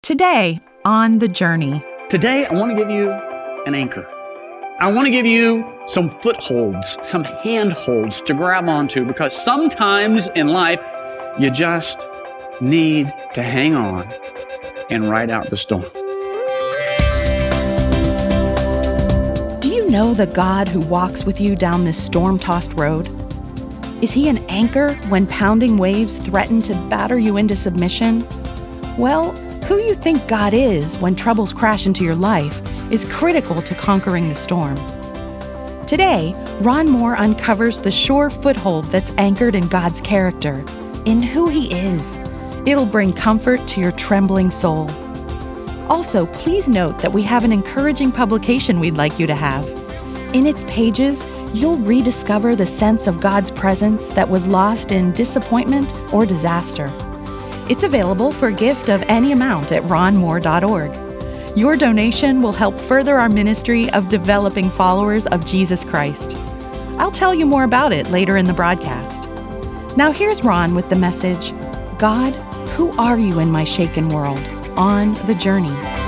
Today on The Journey. Today, I want to give you an anchor. I want to give you some footholds, some handholds to grab onto, because sometimes in life, you just need to hang on and ride out the storm. Do you know the God who walks with you down this storm-tossed road? Is He an anchor when pounding waves threaten to batter you into submission? Well, who you think God is when troubles crash into your life is critical to conquering the storm. Today, Ron Moore uncovers the sure foothold that's anchored in God's character, in who He is. It'll bring comfort to your trembling soul. Also, please note that we have an encouraging publication we'd like you to have. In its pages, you'll rediscover the sense of God's presence that was lost in disappointment or disaster. It's available for a gift of any amount at ronmoore.org. Your donation will help further our ministry of developing followers of Jesus Christ. I'll tell you more about it later in the broadcast. Now here's Ron with the message, God, who are you in my shaken world? On The Journey.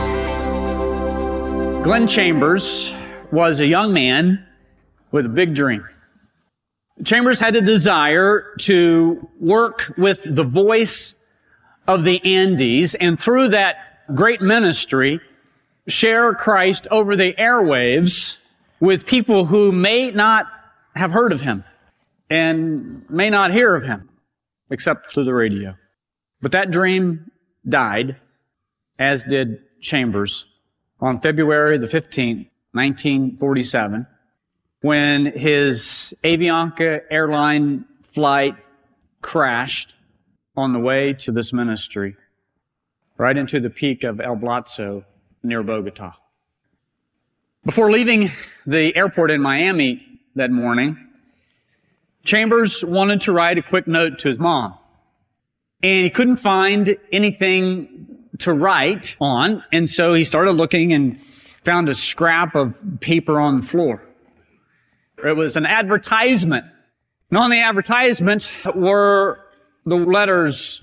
Glenn Chambers was a young man with a big dream. Chambers had a desire to work with the voice of the Andes, and through that great ministry, share Christ over the airwaves with people who may not have heard of Him and may not hear of Him except through the radio. But that dream died, as did Chambers, on February the 15th, 1947, when his Avianca airline flight crashed on the way to this ministry, right into the peak of El Blatzo near Bogota. Before leaving the airport in Miami that morning, Chambers wanted to write a quick note to his mom. And he couldn't find anything to write on, and so he started looking and found a scrap of paper on the floor. It was an advertisement. And on the advertisement were the letters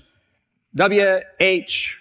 W-H-Y ?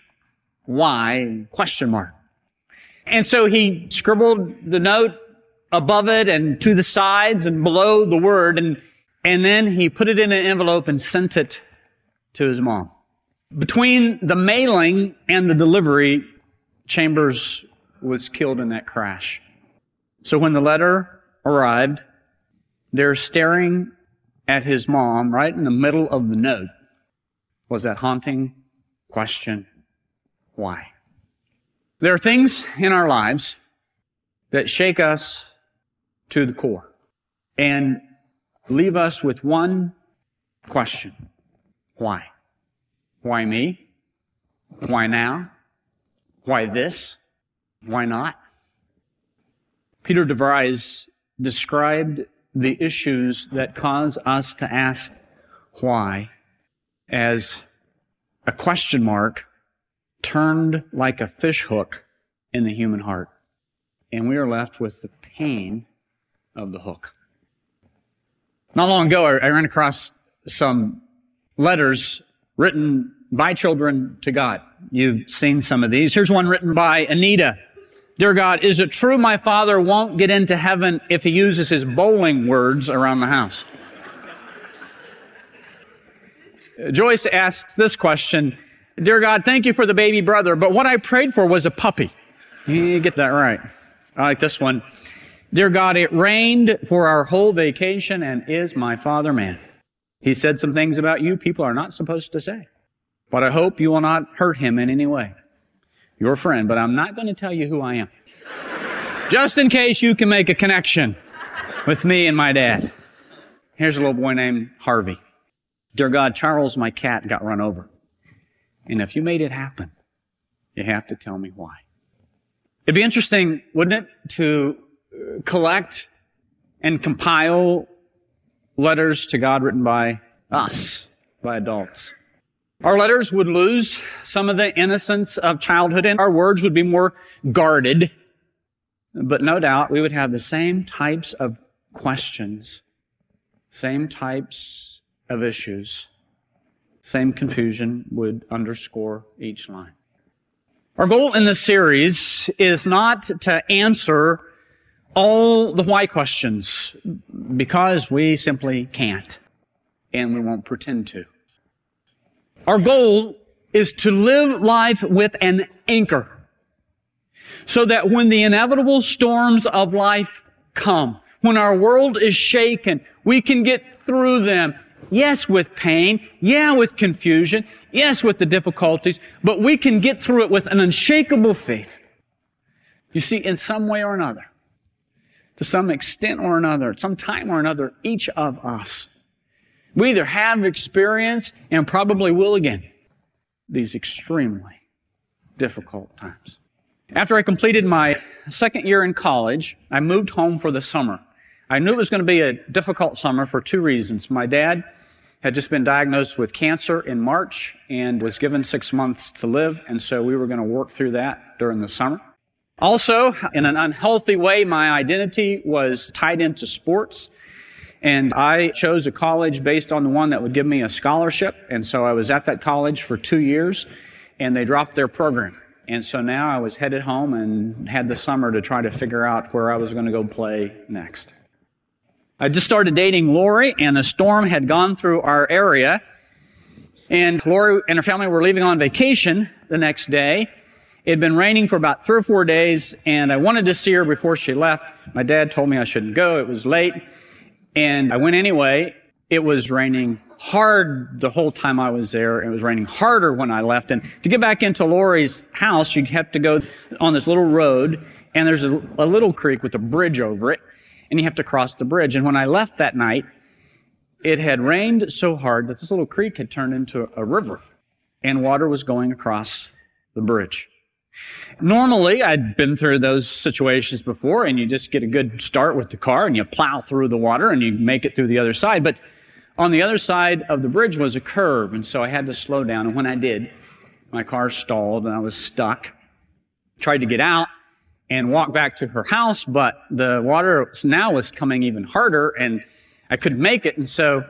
And so he scribbled the note above it and to the sides and below the word, and then he put it in an envelope and sent it to his mom. Between the mailing and the delivery, Chambers was killed in that crash. So when the letter arrived, there, staring at his mom right in the middle of the note, was that haunting question, why? There are things in our lives that shake us to the core and leave us with one question, why? Why me? Why now? Why this? Why not? Peter DeVries described the issues that cause us to ask why as a question mark turned like a fish hook in the human heart. And we are left with the pain of the hook. Not long ago, I ran across some letters written by children to God. You've seen some of these. Here's one written by Anita. Dear God, is it true my father won't get into heaven if he uses his bowling words around the house? Joyce asks this question. Dear God, thank you for the baby brother, but what I prayed for was a puppy. You get that right. I like this one. Dear God, it rained for our whole vacation, and is my father man? He said some things about you people are not supposed to say, but I hope you will not hurt him in any way. Your friend, but I'm not going to tell you who I am. Just in case you can make a connection with me and my dad. Here's a little boy named Harvey. Dear God, Charles, my cat, got run over. And if you made it happen, you have to tell me why. It'd be interesting, wouldn't it, to collect and compile letters to God written by us, by adults. Our letters would lose some of the innocence of childhood, and our words would be more guarded. But no doubt we would have the same types of questions, same types of issues, same confusion would underscore each line. Our goal in this series is not to answer all the why questions, because we simply can't, and we won't pretend to. Our goal is to live life with an anchor, so that when the inevitable storms of life come, when our world is shaken, we can get through them. Yes, with pain. Yeah, with confusion. Yes, with the difficulties. But we can get through it with an unshakable faith. You see, in some way or another, to some extent or another, at some time or another, each of us, we either have experienced and probably will again these extremely difficult times. After I completed my second year in college, I moved home for the summer. I knew it was going to be a difficult summer for two reasons. My dad had just been diagnosed with cancer in March and was given 6 months to live, and so we were going to work through that during the summer. Also, in an unhealthy way, my identity was tied into sports, and I chose a college based on the one that would give me a scholarship, and so I was at that college for 2 years, and they dropped their program. And so now I was headed home and had the summer to try to figure out where I was going to go play next. I just started dating Lori, and a storm had gone through our area. And Lori and her family were leaving on vacation the next day. It had been raining for about 3 or 4 days, and I wanted to see her before she left. My dad told me I shouldn't go. It was late. And I went anyway. It was raining hard the whole time I was there. It was raining harder when I left. And to get back into Lori's house, you have to go on this little road, and there's a little creek with a bridge over it, and you have to cross the bridge. And when I left that night, it had rained so hard that this little creek had turned into a river, and water was going across the bridge. Normally, I'd been through those situations before, and you just get a good start with the car, and you plow through the water, and you make it through the other side. But on the other side of the bridge was a curve, and so I had to slow down. And when I did, my car stalled, and I was stuck. Tried to get out and walk back to her house, but the water now was coming even harder, and I couldn't make it. And so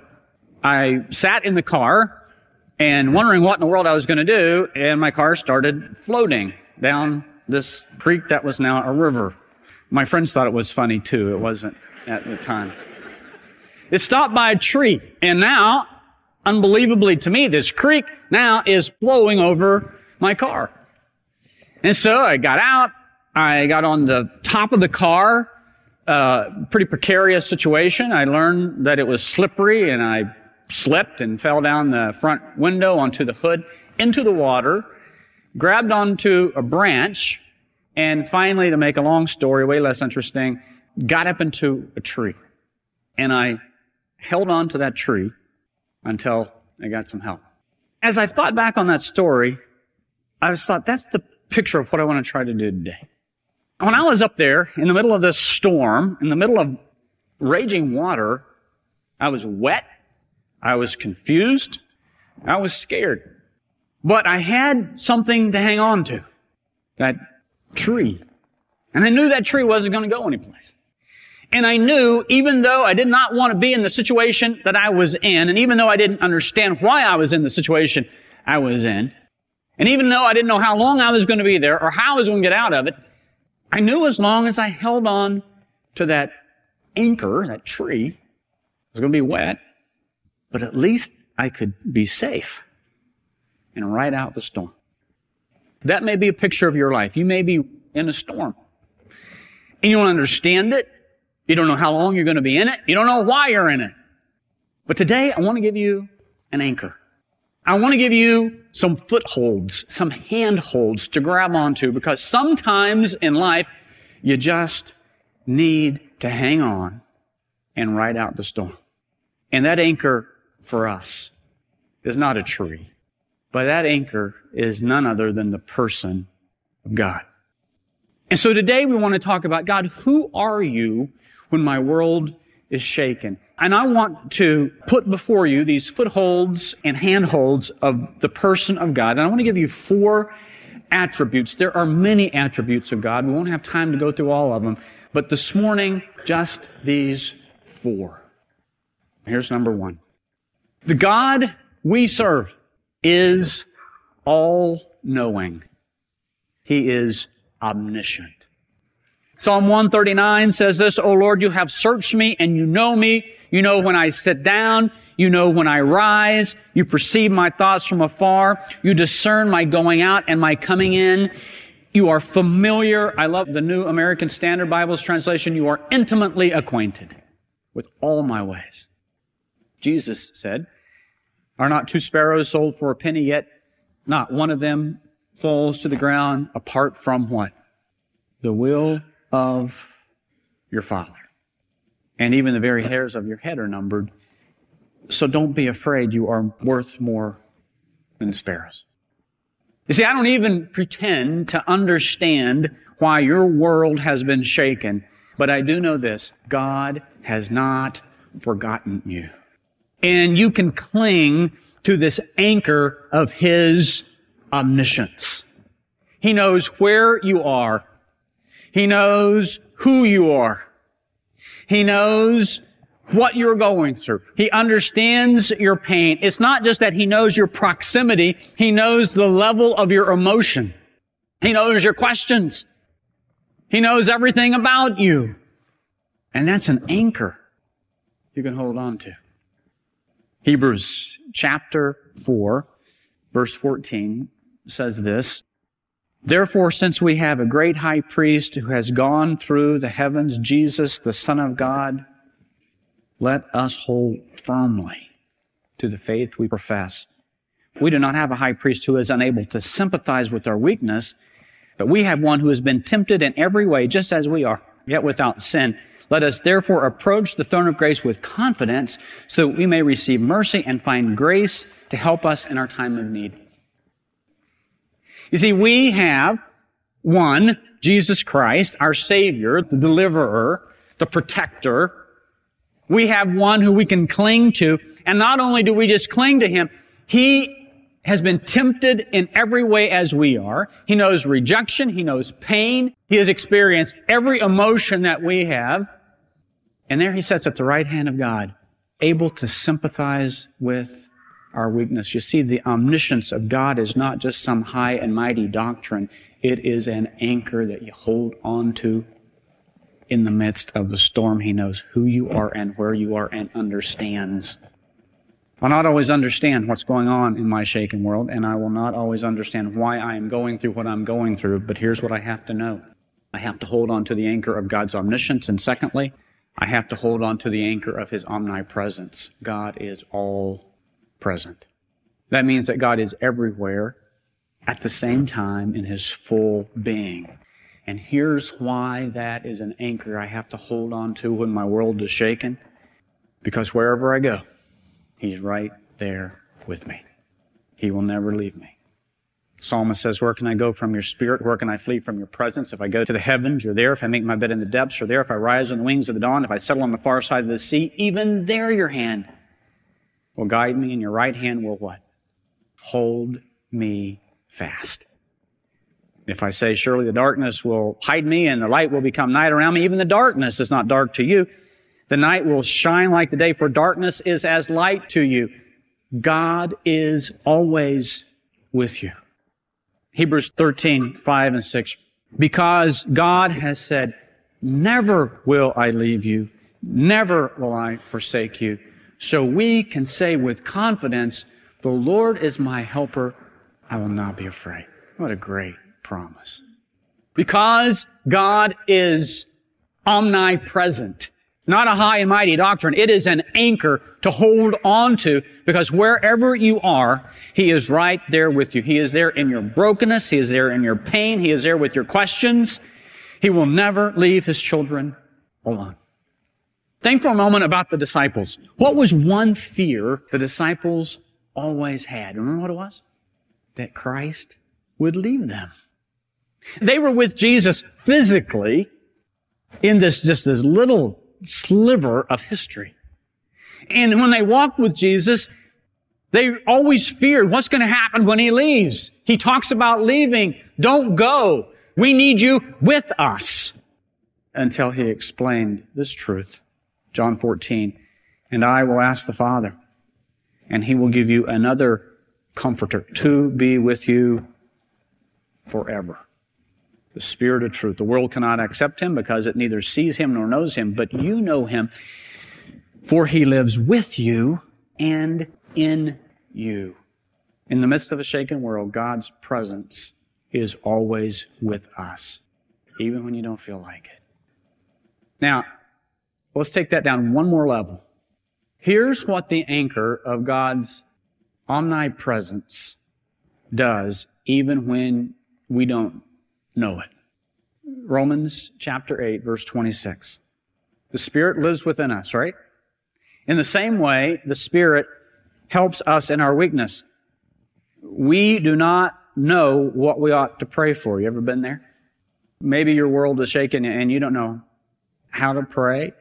I sat in the car and wondering what in the world I was going to do, and my car started floating down this creek that was now a river. My friends thought it was funny, too. It wasn't at the time. It stopped by a tree, and now, unbelievably to me, this creek now is flowing over my car. And so I got out, I got on the top of the car, pretty precarious situation. I learned that it was slippery, and I slipped and fell down the front window onto the hood, into the water, grabbed onto a branch, and finally, to make a long story way less interesting, got up into a tree. And I held on to that tree until I got some help. As I thought back on that story, I thought, that's the picture of what I want to try to do today. When I was up there in the middle of this storm, in the middle of raging water, I was wet, I was confused, I was scared. But I had something to hang on to, that tree. And I knew that tree wasn't going to go anyplace. And I knew, even though I did not want to be in the situation that I was in, and even though I didn't understand why I was in the situation I was in, and even though I didn't know how long I was going to be there or how I was going to get out of it, I knew as long as I held on to that anchor, that tree, it was going to be wet, but at least I could be safe and ride out the storm. That may be a picture of your life. You may be in a storm, and you don't understand it. You don't know how long you're going to be in it. You don't know why you're in it. But today, I want to give you an anchor. I want to give you some footholds, some handholds to grab onto, because sometimes in life, you just need to hang on and ride out the storm. And that anchor for us is not a tree, but that anchor is none other than the person of God. And so today we want to talk about, God, who are you when my world is shaken? And I want to put before you these footholds and handholds of the person of God. And I want to give you 4 attributes. There are many attributes of God. We won't have time to go through all of them. But this morning, just these 4. Here's number 1. The God we serve is all-knowing. He is omniscient. Psalm 139 says this, O Lord, you have searched me and you know me. You know when I sit down. You know when I rise. You perceive my thoughts from afar. You discern my going out and my coming in. You are familiar. I love the New American Standard Bible's translation. You are intimately acquainted with all my ways. Jesus said, are not 2 sparrows sold for a penny, yet not one of them falls to the ground apart from what? The will of your Father. And even the very hairs of your head are numbered. So don't be afraid. You are worth more than sparrows. You see, I don't even pretend to understand why your world has been shaken, but I do know this. God has not forgotten you. And you can cling to this anchor of His omniscience. He knows where you are. He knows who you are. He knows what you're going through. He understands your pain. It's not just that He knows your proximity. He knows the level of your emotion. He knows your questions. He knows everything about you. And that's an anchor you can hold on to. Hebrews chapter 4, verse 14 says this, Therefore, since we have a great high priest who has gone through the heavens, Jesus, the Son of God, let us hold firmly to the faith we profess. We do not have a high priest who is unable to sympathize with our weakness, but we have one who has been tempted in every way, just as we are, yet without sin. Let us therefore approach the throne of grace with confidence so that we may receive mercy and find grace to help us in our time of need. You see, we have one, Jesus Christ, our Savior, the deliverer, the protector. We have one who we can cling to. And not only do we just cling to Him, He has been tempted in every way as we are. He knows rejection. He knows pain. He has experienced every emotion that we have. And there He sits at the right hand of God, able to sympathize with our weakness. You see, the omniscience of God is not just some high and mighty doctrine. It is an anchor that you hold on to in the midst of the storm. He knows who you are and where you are and understands. I'll not always understand what's going on in my shaken world, and I will not always understand why I am going through what I'm going through, but here's what I have to know. I have to hold on to the anchor of God's omniscience, and secondly, I have to hold on to the anchor of His omnipresence. God is all present. That means that God is everywhere at the same time in His full being. And here's why that is an anchor I have to hold on to when my world is shaken. Because wherever I go, He's right there with me. He will never leave me. The psalmist says, where can I go from your spirit? Where can I flee from your presence? If I go to the heavens, you're there. If I make my bed in the depths, you're there. If I rise on the wings of the dawn, if I settle on the far side of the sea, even there your hand will guide me, and your right hand will what? Hold me fast. If I say, surely the darkness will hide me and the light will become night around me, even the darkness is not dark to you. The night will shine like the day, for darkness is as light to you. God is always with you. Hebrews 13, 5 and 6. Because God has said, never will I leave you, never will I forsake you. So we can say with confidence, the Lord is my helper, I will not be afraid. What a great promise. Because God is omnipresent, not a high and mighty doctrine. It is an anchor to hold on to, because wherever you are, He is right there with you. He is there in your brokenness. He is there in your pain. He is there with your questions. He will never leave His children alone. Think for a moment about the disciples. What was one fear the disciples always had? Remember what it was? That Christ would leave them. They were with Jesus physically in this little sliver of history. And when they walked with Jesus, they always feared what's going to happen when He leaves. He talks about leaving. Don't go. We need you with us. Until He explained this truth. John 14, and I will ask the Father, and He will give you another Comforter to be with you forever. the Spirit of truth. The world cannot accept him because it neither sees him nor knows him, but you know him, for he lives with you and in you. In the midst of a shaken world, God's presence is always with us, even when you don't feel like it. Now, let's take that down one more level. Here's what the anchor of God's omnipresence does, even when we don't know it. Romans chapter 8, verse 26. The Spirit lives within us, right? In the same way, the Spirit helps us in our weakness. We do not know what we ought to pray for. You ever been there? Maybe your world is shaken and you don't know how to pray.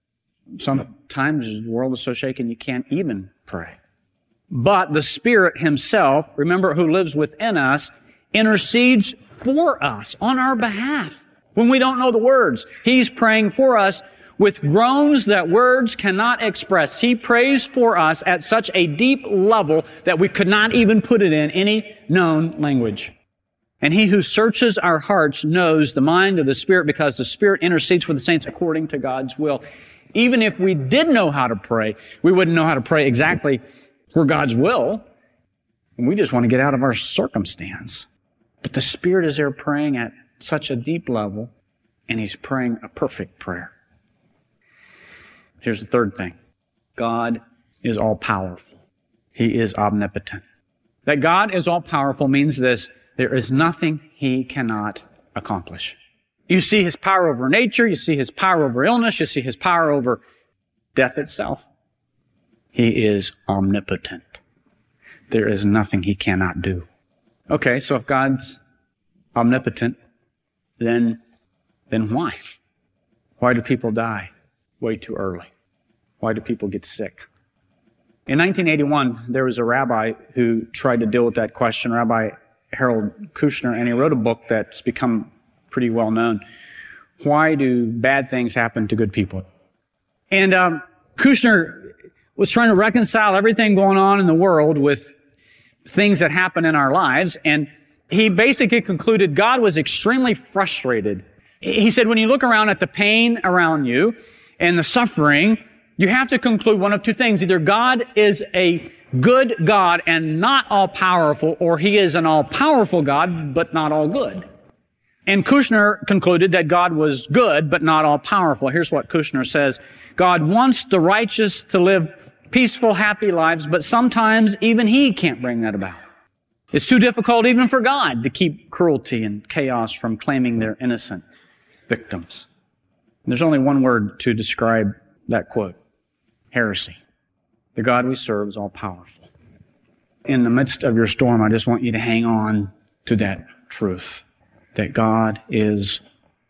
Sometimes the world is so shaken you can't even pray. But the Spirit Himself, remember, who lives within us, intercedes for us on our behalf. When we don't know the words, He's praying for us with groans that words cannot express. He prays for us at such a deep level that we could not even put it in any known language. And He who searches our hearts knows the mind of the Spirit, because the Spirit intercedes for the saints according to God's will. Even if we did know how to pray, we wouldn't know how to pray exactly for God's will. And we just want to get out of our circumstance. But the Spirit is there praying at such a deep level, and He's praying a perfect prayer. Here's the third thing. God is all-powerful. He is omnipotent. That God is all-powerful means this: there is nothing He cannot accomplish. You see His power over nature, you see His power over illness, you see His power over death itself. He is omnipotent. There is nothing He cannot do. Okay, so if God's omnipotent, then why? Why do people die way too early? Why do people get sick? In 1981, there was a rabbi who tried to deal with that question, Rabbi Harold Kushner, and he wrote a book that's become pretty well known. Why do bad things happen to good people? And Kushner was trying to reconcile everything going on in the world with things that happen in our lives, and he basically concluded God was extremely frustrated. He said, when you look around at the pain around you and the suffering, you have to conclude one of two things. Either God is a good God and not all-powerful, or He is an all-powerful God, but not all good. And Kushner concluded that God was good, but not all-powerful. Here's what Kushner says: God wants the righteous to live peaceful, happy lives, but sometimes even He can't bring that about. It's too difficult even for God to keep cruelty and chaos from claiming their innocent victims. There's only one word to describe that quote: heresy. The God we serve is all-powerful. In the midst of your storm, I just want you to hang on to that truth, that God is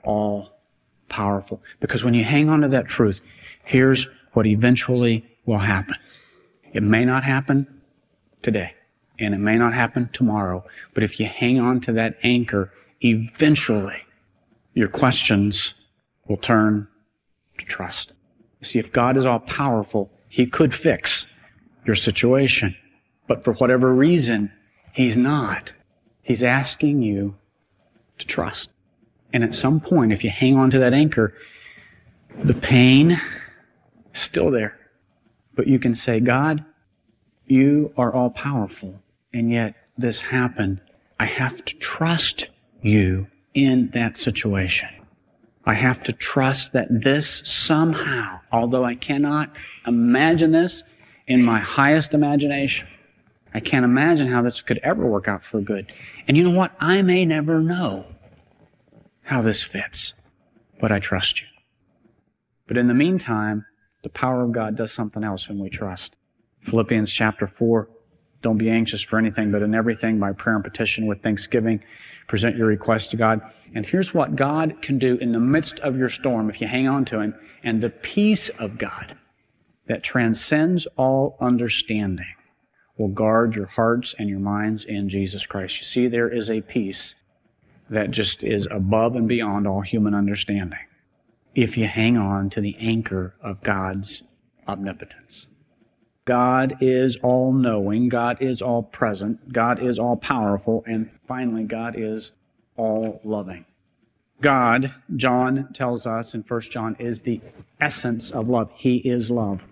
all-powerful. Because when you hang on to that truth, here's what eventually will happen. It may not happen today, and it may not happen tomorrow, but if you hang on to that anchor, eventually your questions will turn to trust. You see, if God is all-powerful, He could fix your situation. But for whatever reason, He's not. He's asking you to trust. And at some point, if you hang on to that anchor, the pain is still there. But you can say, God, You are all-powerful, and yet this happened. I have to trust You in that situation. I have to trust that this somehow, although I cannot imagine this in my highest imagination, I can't imagine how this could ever work out for good. And you know what? I may never know how this fits, but I trust You. But in the meantime, the power of God does something else when we trust. Philippians chapter 4, don't be anxious for anything, but in everything by prayer and petition with thanksgiving, present your requests to God. And here's what God can do in the midst of your storm if you hang on to Him. And the peace of God that transcends all understanding will guard your hearts and your minds in Jesus Christ. You see, there is a peace that just is above and beyond all human understanding if you hang on to the anchor of God's omnipotence. God is all-knowing, God is all-present, God is all-powerful, and finally, God is all-loving. God, John tells us in 1 John, is the essence of love. He is love.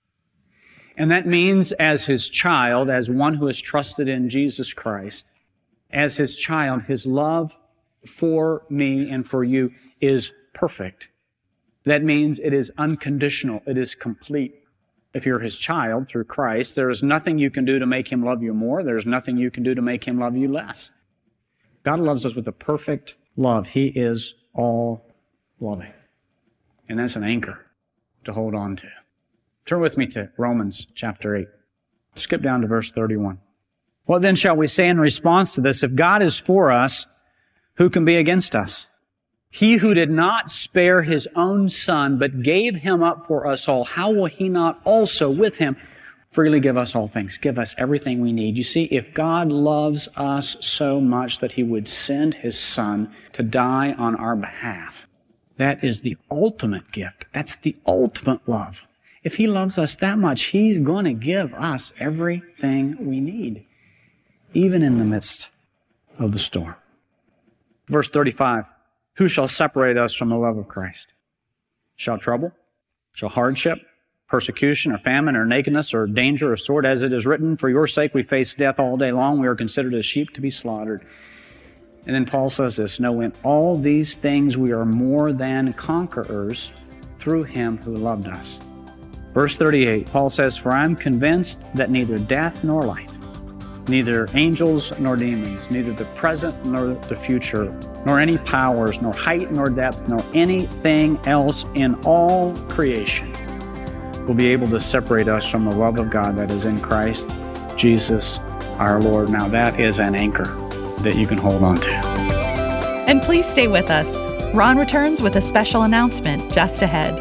And that means as His child, as one who has trusted in Jesus Christ, as His child, His love for me and for you is perfect. That means it is unconditional. It is complete. If you're His child through Christ, there is nothing you can do to make Him love you more. There's nothing you can do to make Him love you less. God loves us with a perfect love. He is all loving. And that's an anchor to hold on to. Turn with me to Romans chapter 8. Skip down to verse 31. What then shall we say in response to this? If God is for us, who can be against us? He who did not spare His own Son, but gave Him up for us all, how will He not also with Him freely give us all things, give us everything we need? You see, if God loves us so much that He would send His Son to die on our behalf, that is the ultimate gift. That's the ultimate love. If He loves us that much, He's going to give us everything we need, even in the midst of the storm. Verse 35, who shall separate us from the love of Christ? Shall trouble? Shall hardship? Persecution or famine or nakedness or danger or sword? As it is written, for your sake we face death all day long. We are considered as sheep to be slaughtered. And then Paul says this, no, in all these things we are more than conquerors through Him who loved us. Verse 38, Paul says, for I am convinced that neither death nor life, neither angels nor demons, neither the present nor the future, nor any powers, nor height nor depth, nor anything else in all creation will be able to separate us from the love of God that is in Christ Jesus our Lord. Now that is an anchor that you can hold on to. And please stay with us. Ron returns with a special announcement just ahead.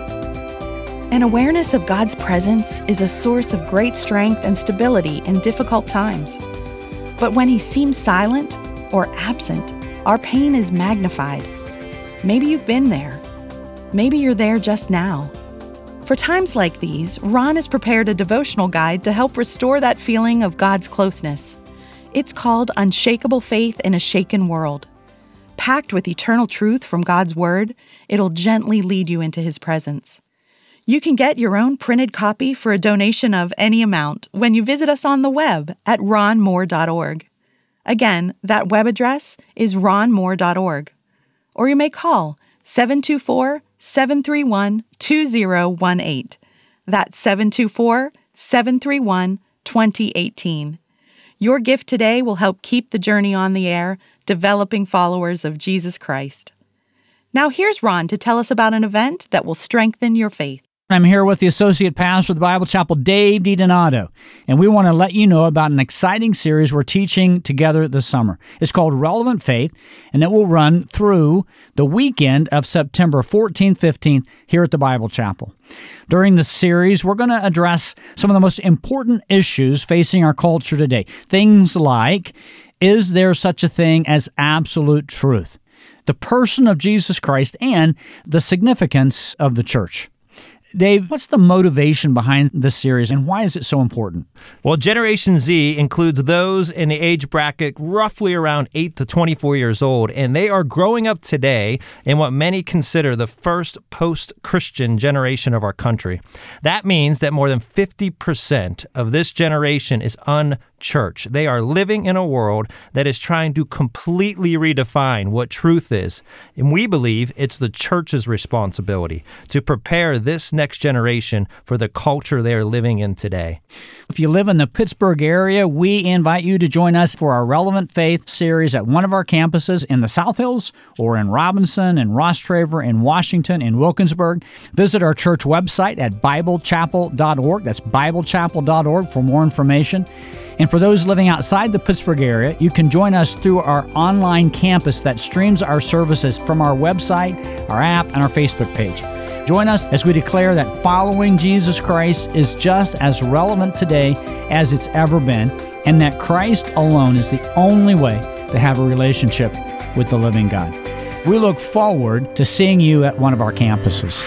An awareness of God's presence is a source of great strength and stability in difficult times. But when He seems silent or absent, our pain is magnified. Maybe you've been there. Maybe you're there just now. For times like these, Ron has prepared a devotional guide to help restore that feeling of God's closeness. It's called Unshakable Faith in a Shaken World. Packed with eternal truth from God's Word, it'll gently lead you into His presence. You can get your own printed copy for a donation of any amount when you visit us on the web at ronmoore.org. Again, that web address is ronmoore.org. Or you may call 724-731-2018. That's 724-731-2018. Your gift today will help keep the journey on the air, developing followers of Jesus Christ. Now here's Ron to tell us about an event that will strengthen your faith. I'm here with the Associate Pastor of the Bible Chapel, Dave DiDonato, and we want to let you know about an exciting series we're teaching together this summer. It's called Relevant Faith, and it will run through the weekend of September 14th, 15th here at the Bible Chapel. During the series, we're going to address some of the most important issues facing our culture today. Things like, is there such a thing as absolute truth? The person of Jesus Christ and the significance of the church. Dave, what's the motivation behind this series and why is it so important? Well, Generation Z includes those in the age bracket roughly around 8 to 24 years old, and they are growing up today in what many consider the first post-Christian generation of our country. That means that more than 50% of this generation is unchurched. They are living in a world that is trying to completely redefine what truth is, and we believe it's the church's responsibility to prepare this next generation for the culture they are living in today. If you live in the Pittsburgh area, we invite you to join us for our Relevant Faith series at one of our campuses in the South Hills or in Robinson, in Rostraver, in Washington, in Wilkinsburg. Visit our church website at BibleChapel.org. That's BibleChapel.org for more information. And for those living outside the Pittsburgh area, you can join us through our online campus that streams our services from our website, our app, and our Facebook page. Join us as we declare that following Jesus Christ is just as relevant today as it's ever been, and that Christ alone is the only way to have a relationship with the living God. We look forward to seeing you at one of our campuses.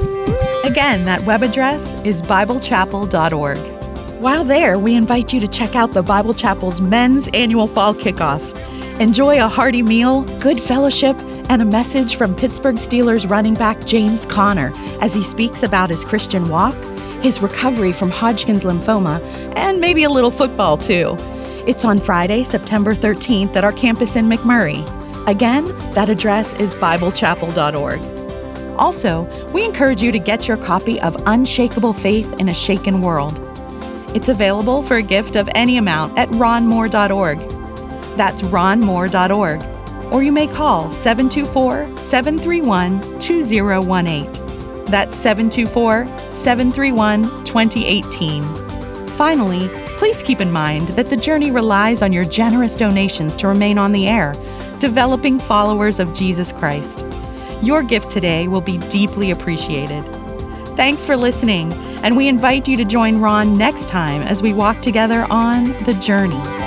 Again, that web address is BibleChapel.org. While there, we invite you to check out the Bible Chapel's men's annual fall kickoff. Enjoy a hearty meal, good fellowship, and a message from Pittsburgh Steelers running back James Conner as he speaks about his Christian walk, his recovery from Hodgkin's lymphoma, and maybe a little football too. It's on Friday, September 13th at our campus in McMurray. Again, that address is biblechapel.org. Also, we encourage you to get your copy of Unshakable Faith in a Shaken World. It's available for a gift of any amount at ronmoore.org. That's ronmoore.org. Or you may call 724-731-2018. That's 724-731-2018. Finally, please keep in mind that the journey relies on your generous donations to remain on the air, developing followers of Jesus Christ. Your gift today will be deeply appreciated. Thanks for listening, and we invite you to join Ron next time as we walk together on the journey.